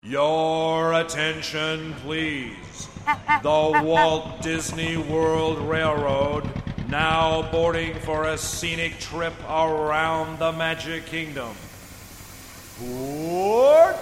Your attention, please. The Walt Disney World Railroad now boarding for a scenic trip around the Magic Kingdom. Board!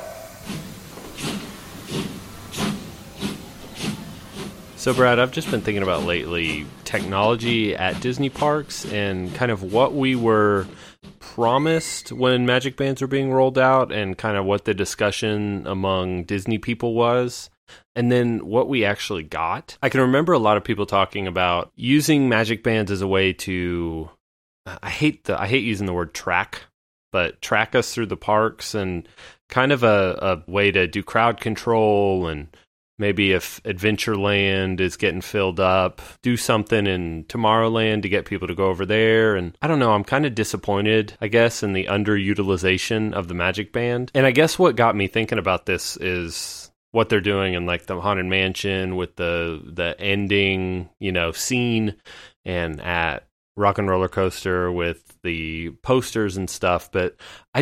So, Brad, I've just been thinking about lately technology at Disney parks and kind of what we were promised when Magic Bands were being rolled out and kind of what the discussion among Disney people was, and then what we actually got. I can remember a lot of people talking about using Magic Bands as a way to, I hate using the word track, but track us through the parks and kind of a way to do crowd control, and maybe if Adventureland is getting filled up, do something in Tomorrowland to get people to go over there. And I don't know, I'm kind of disappointed, I guess, in the underutilization of the Magic Band. And I guess what got me thinking about this is what they're doing in like the Haunted Mansion with the ending, scene, and at Rock and Roller Coaster with the posters and stuff. But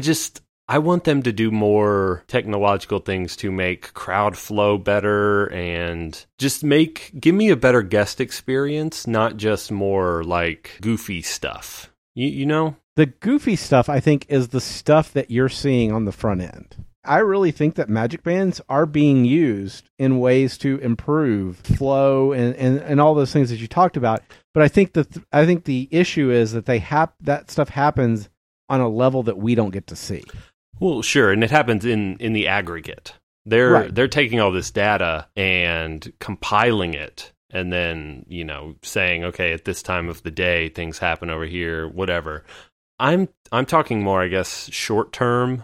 I want them to do more technological things to make crowd flow better and just give me a better guest experience, not just more like goofy stuff. You know? The goofy stuff, I think, is the stuff that you're seeing on the front end. I really think that Magic Bands are being used in ways to improve flow and all those things that you talked about. But I think the issue is that that stuff happens on a level that we don't get to see. Well, sure, and it happens in the aggregate. They're taking all this data and compiling it, and then saying, okay, at this time of the day, things happen over here, whatever. I'm talking more, I guess, short term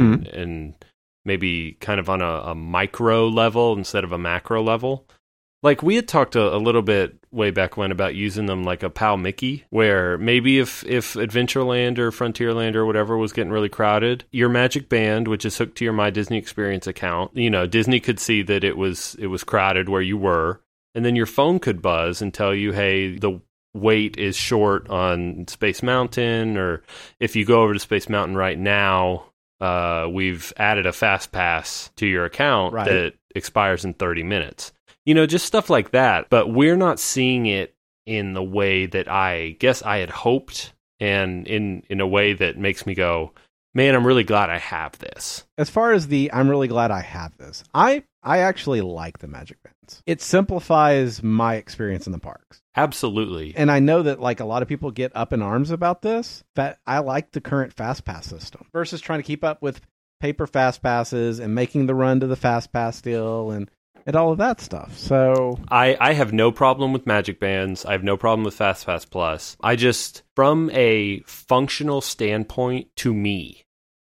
and maybe kind of on a micro level instead of a macro level. Like, we had talked a little bit way back when about using them like a Pal Mickey, where maybe if Adventureland or Frontierland or whatever was getting really crowded, your Magic Band, which is hooked to your My Disney Experience account, Disney could see that it was crowded where you were, and then your phone could buzz and tell you, hey, the wait is short on Space Mountain, or if you go over to Space Mountain right now, we've added a Fast Pass to your account that expires in 30 minutes. Just stuff like that. But we're not seeing it in the way that I guess I had hoped, and in a way that makes me go, man, I'm really glad I have this. As far as I'm really glad I have this, I actually like the Magic Bands. It simplifies my experience in the parks. Absolutely. And I know that like a lot of people get up in arms about this, but I like the current Fast Pass system versus trying to keep up with paper Fast Passes and making the run to the Fast Pass deal and all of that stuff. So I have no problem with Magic Bands. I have no problem with Fast Pass Plus. I just, from a functional standpoint, to me,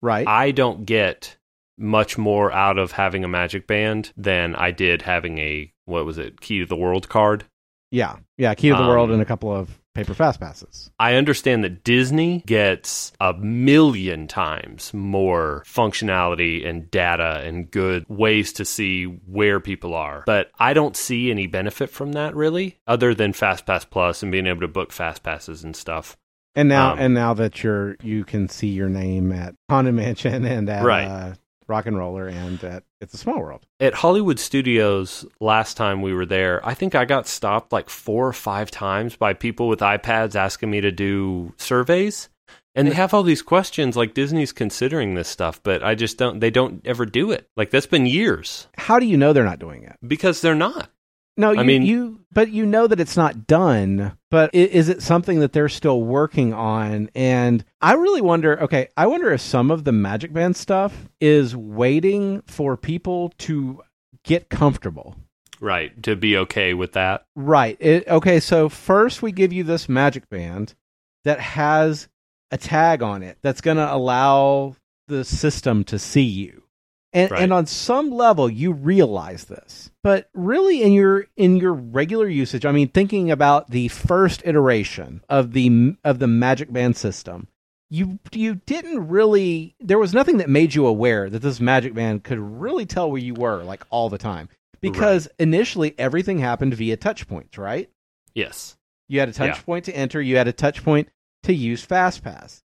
I don't get much more out of having a Magic Band than I did having a, Key to the World card. Yeah, Key to the World and a couple of paper Fast Passes. I understand that Disney gets 1,000,000 times more functionality and data and good ways to see where people are. But I don't see any benefit from that, really, other than Fast Pass Plus and being able to book Fast Passes and stuff. And now that you can see your name at Haunted Mansion and at Rock and Roller and at It's a Small World. At Hollywood Studios, last time we were there, I think I got stopped like 4 or 5 times by people with iPads asking me to do surveys. And they have all these questions like Disney's considering this stuff, but they don't ever do it. Like, that's been years. How do you know they're not doing it? Because they're not. No, but you know that it's not done, but is it something that they're still working on? And I really wonder, I wonder if some of the Magic Band stuff is waiting for people to get comfortable. Right, to be okay with that. Right. So first we give you this Magic Band that has a tag on it that's going to allow the system to see you. And on some level, you realize this, but really in your regular usage, I mean, thinking about the first iteration of the Magic Band system, you didn't really. There was nothing that made you aware that this Magic Band could really tell where you were like all the time, because initially everything happened via touch points, right? Yes, you had a touch point to enter, you had a touch point to use FastPass.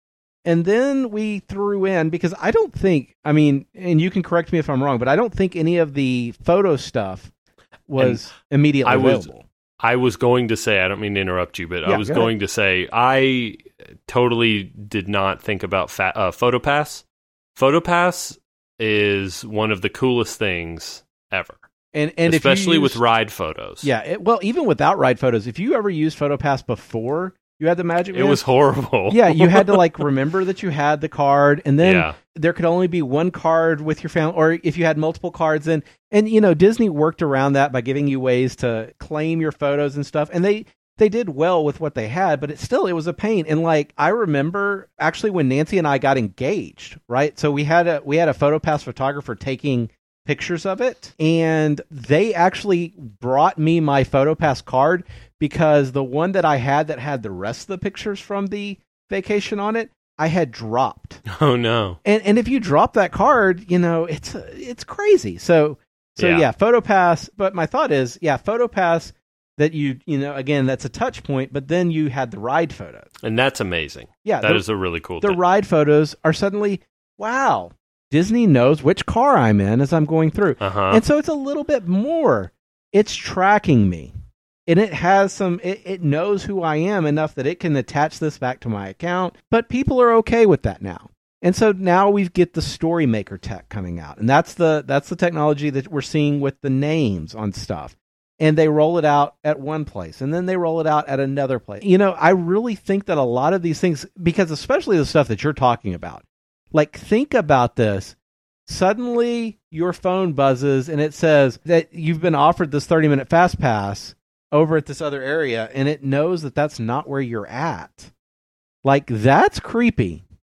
And then we threw in, because I don't think, I mean, and you can correct me if I'm wrong, but I don't think any of the photo stuff was immediately available. I was going to say, I don't mean to interrupt you, but I was going to say, I totally did not think about PhotoPass. PhotoPass is one of the coolest things ever. And especially with ride photos. Yeah, well, even without ride photos, if you ever used PhotoPass before you had the Magic Band, it was horrible. Yeah, you had to like remember that you had the card, and then there could only be one card with your family, or if you had multiple cards, and you know, Disney worked around that by giving you ways to claim your photos and stuff, and they did well with what they had, but it was a pain. And like, I remember actually when Nancy and I got engaged, right? So we had a PhotoPass photographer taking pictures of it, and they actually brought me my PhotoPass card, because the one that I had that had the rest of the pictures from the vacation on it, I had dropped. Oh no. And if you drop that card, you know, it's crazy. So yeah, PhotoPass, but my thought is, PhotoPass, that you know, again, that's a touch point, but then you had the ride photos. And that's amazing. Yeah. That is a really cool thing. The ride photos are suddenly, wow, Disney knows which car I'm in as I'm going through. And so it's a little bit more. It's tracking me. And it has it knows who I am enough that it can attach this back to my account. But people are okay with that now. And so now we get the Story Maker tech coming out. And that's the technology that we're seeing with the names on stuff. And they roll it out at one place, and then they roll it out at another place. You know, I really think that a lot of these things, because especially the stuff that you're talking about, like, think about this. Suddenly your phone buzzes and it says that you've been offered this 30-minute fast pass over at this other area, and it knows that that's not where you're at. Like, that's creepy.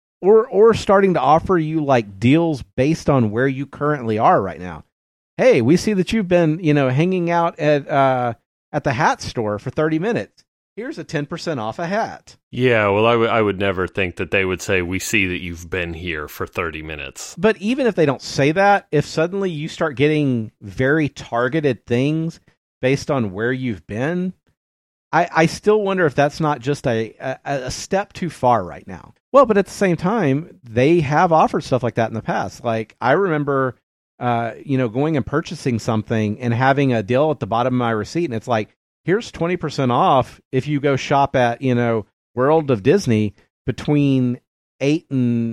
Or starting to offer you like deals based on where you currently are right now. Hey, we see that you've been, you know, hanging out at the hat store for 30 minutes. Here's a 10% off a hat. Yeah, well, I would never think that they would say, we see that you've been here for 30 minutes. But even if they don't say that, if suddenly you start getting very targeted things based on where you've been, I still wonder if that's not just a step too far right now. Well, but at the same time, they have offered stuff like that in the past. Like, I remember, you know, going and purchasing something and having a deal at the bottom of my receipt, and it's like, here's 20% off if you go shop at, you know, World of Disney between 8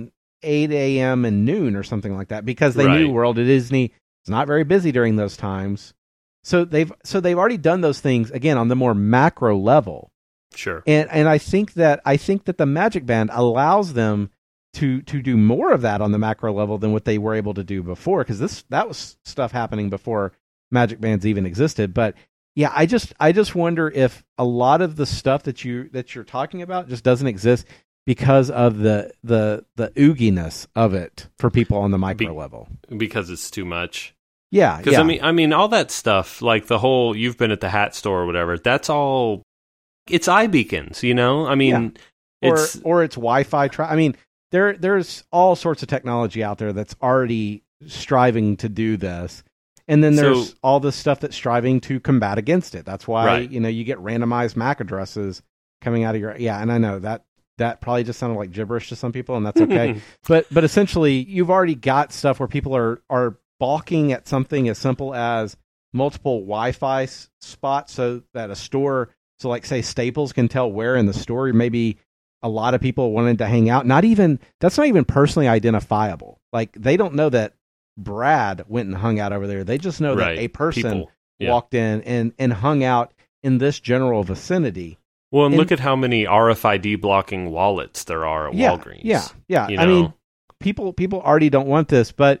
a.m. and noon or something like that, because they knew World of Disney is not very busy during those times. So they've already done those things, again, on the more macro level. Sure. And I think that the Magic Band allows them to do more of that on the macro level than what they were able to do before, because that was stuff happening before Magic Bands even existed. But yeah, I just wonder if a lot of the stuff that you're talking about just doesn't exist because of the ooginess of it for people on the micro level. Because it's too much. Yeah. Because I mean, all that stuff, like the whole, you've been at the hat store or whatever, that's all, it's iBeacons, you know? I mean, it's Wi-Fi. I mean, there's all sorts of technology out there that's already striving to do this. And then there's all this stuff that's striving to combat against it. That's why, you know, you get randomized MAC addresses coming out of your, and I know that probably just sounded like gibberish to some people, and that's okay. but essentially, you've already got stuff where people are balking at something as simple as multiple Wi-Fi spots, so that a store, so like say Staples can tell where in the store maybe a lot of people wanted to hang out. That's not even personally identifiable. Like, they don't know that Brad went and hung out over there. They just know that a person walked in and hung out in this general vicinity. Well, and look at how many RFID blocking wallets there are at Walgreens. Yeah. You know? I mean, people already don't want this, but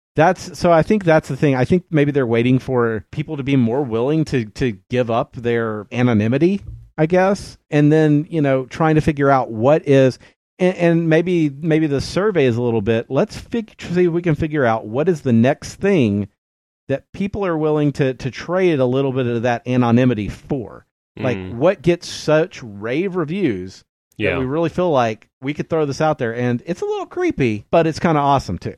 I think that's the thing. I think maybe they're waiting for people to be more willing to give up their anonymity, I guess, and then, you know, trying to figure out what is. And maybe the survey is a little bit, let's see if we can figure out what is the next thing that people are willing to trade a little bit of that anonymity for. Like, what gets such rave reviews that we really feel like we could throw this out there. And it's a little creepy, but it's kind of awesome too.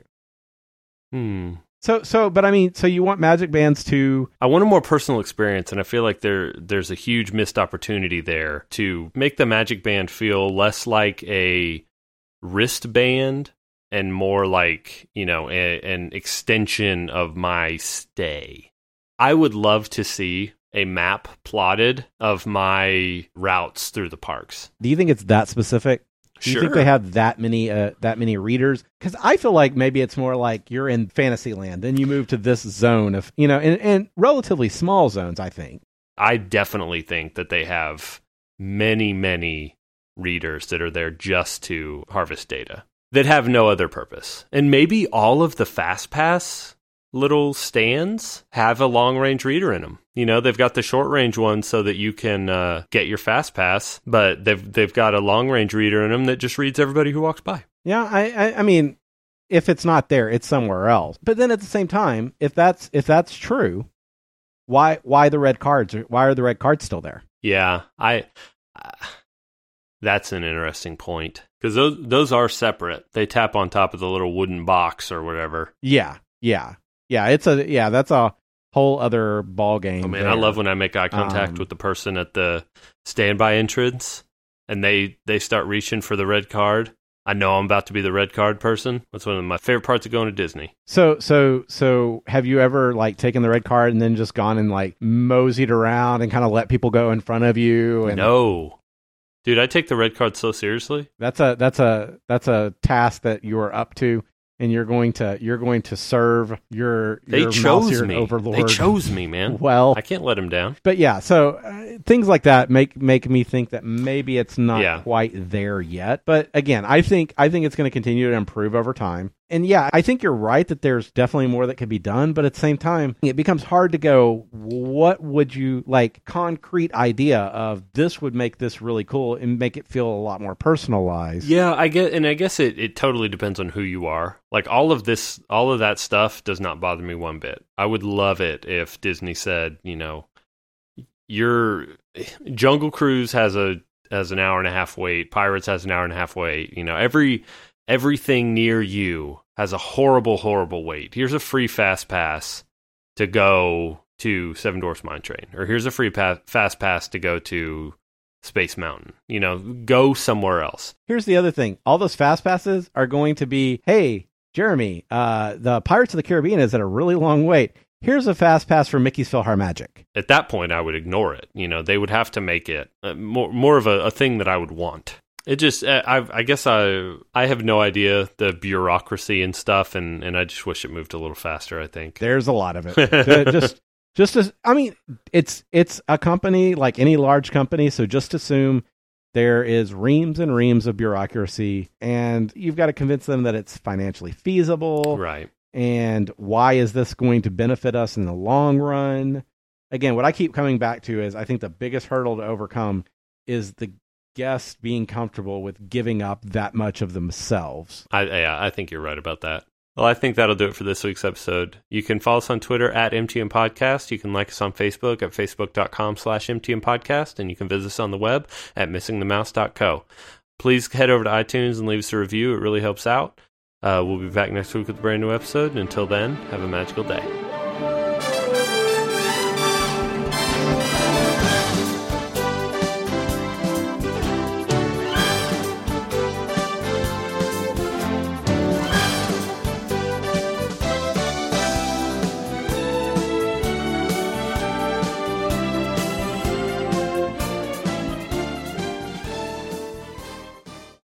So you want Magic Bands to... I want a more personal experience, and I feel like there's a huge missed opportunity there to make the Magic Band feel less like a wristband and more like, an extension of my stay. I would love to see a map plotted of my routes through the parks. Do you think it's that specific? Do you think they have that many readers? Because I feel like maybe it's more like you're in Fantasyland, then you move to this zone of, and relatively small zones, I think. I definitely think that they have many, many readers that are there just to harvest data that have no other purpose. And maybe all of the FastPass little stands have a long-range reader in them. They've got the short-range ones so that you can get your FastPass, but they've got a long-range reader in them that just reads everybody who walks by. Yeah, I mean, if it's not there, it's somewhere else. But then at the same time, if that's true, why the red cards? Why are the red cards still there? Yeah, that's an interesting point because those are separate. They tap on top of the little wooden box or whatever. Yeah. That's a whole other ball game. Oh man, there. I love when I make eye contact with the person at the standby entrance, and they start reaching for the red card. I know I'm about to be the red card person. That's one of my favorite parts of going to Disney. So have you ever taken the red card and then just gone and moseyed around and kind of let people go in front of you? And no, dude, I take the red card so seriously. That's a task that you are up to. And you're going to serve your overlord. They chose me, man. Well, I can't let him down. But yeah, so things like that make me think that maybe it's not quite there yet. But again, I think it's going to continue to improve over time. And yeah, I think you're right that there's definitely more that could be done. But at the same time, it becomes hard to go, what would you concrete idea of this would make this really cool and make it feel a lot more personalized? Yeah, I guess it totally depends on who you are. All of that stuff does not bother me one bit. I would love it if Disney said, your Jungle Cruise has an hour and a half wait, Pirates has an hour and a half wait. Everything near you has a horrible, horrible wait. Here's a free fast pass to go to Seven Dwarfs Mine Train, or here's a free fast pass to go to Space Mountain. Go somewhere else. Here's the other thing: all those fast passes are going to be, hey, Jeremy, the Pirates of the Caribbean is at a really long wait. Here's a fast pass for Mickey's PhilharMagic. At that point, I would ignore it. They would have to make it more of a thing that I would want. It just, I guess I have no idea the bureaucracy and stuff, and I just wish it moved a little faster. I think there's a lot of it. just as I mean, it's a company like any large company, so just assume there is reams and reams of bureaucracy, and you've got to convince them that it's financially feasible, right? And why is this going to benefit us in the long run? Again, what I keep coming back to is I think the biggest hurdle to overcome is the guests being comfortable with giving up that much of themselves. I think you're right about that. Well, I think that'll do it for this week's episode. You can follow us on Twitter at MTM Podcast. You can like us on Facebook at facebook.com/MTM Podcast. And you can visit us on the web at missingthemouse.co. Please head over to iTunes and leave us a review. It really helps out. We'll be back next week with a brand new episode. And until then, have a magical day.